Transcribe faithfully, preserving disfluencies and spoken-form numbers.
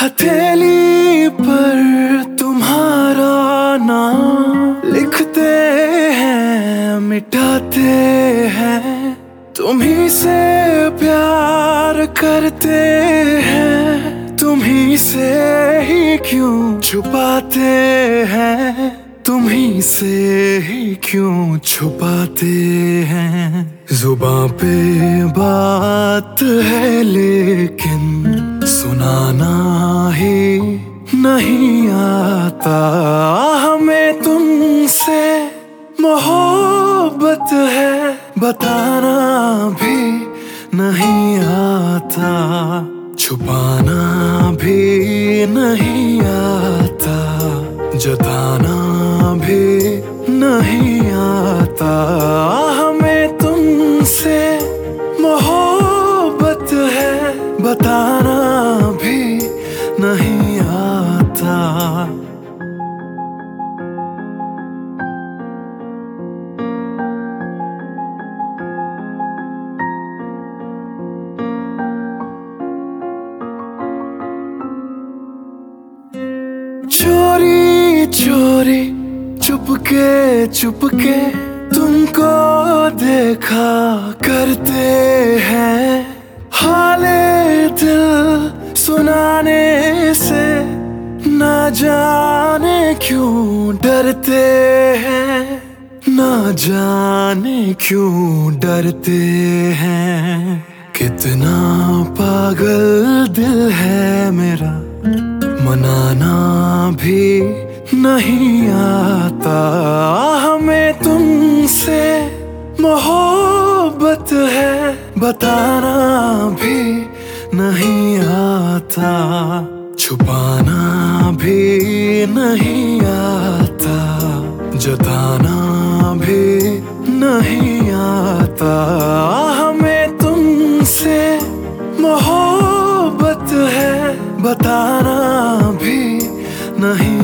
हथेली पर तुम्हारा नाम लिखते हैं, मिटाते हैं। तुम्ही से प्यार करते हैं, तुम्ही से ही क्यों छुपाते हैं, तुम्ही से ही क्यों छुपाते हैं। जुबां पे बात है लेकिन सुनाना ही नहीं आता। हमें तुमसे मोहब्बत है, बताना भी नहीं आता, छुपाना भी नहीं आता, जताना भी नहीं आता। हमें तुमसे मोहब्बत है, बताना भी नहीं आता। चोरी चोरी चुपके चुपके तुमको देखा करते हैं। हाले दिल सुनाने से ना जाने क्यों डरते हैं, ना जाने क्यों डरते हैं। कितना पागल दिल है मेरा, मनाना भी नहीं आता। हमें तुमसे मोहब्बत है, बताना भी नहीं आता, छुपाना भी नहीं आता, जताना भी नहीं आता। हमें तुमसे मोहब्बत है, बताना भी नहीं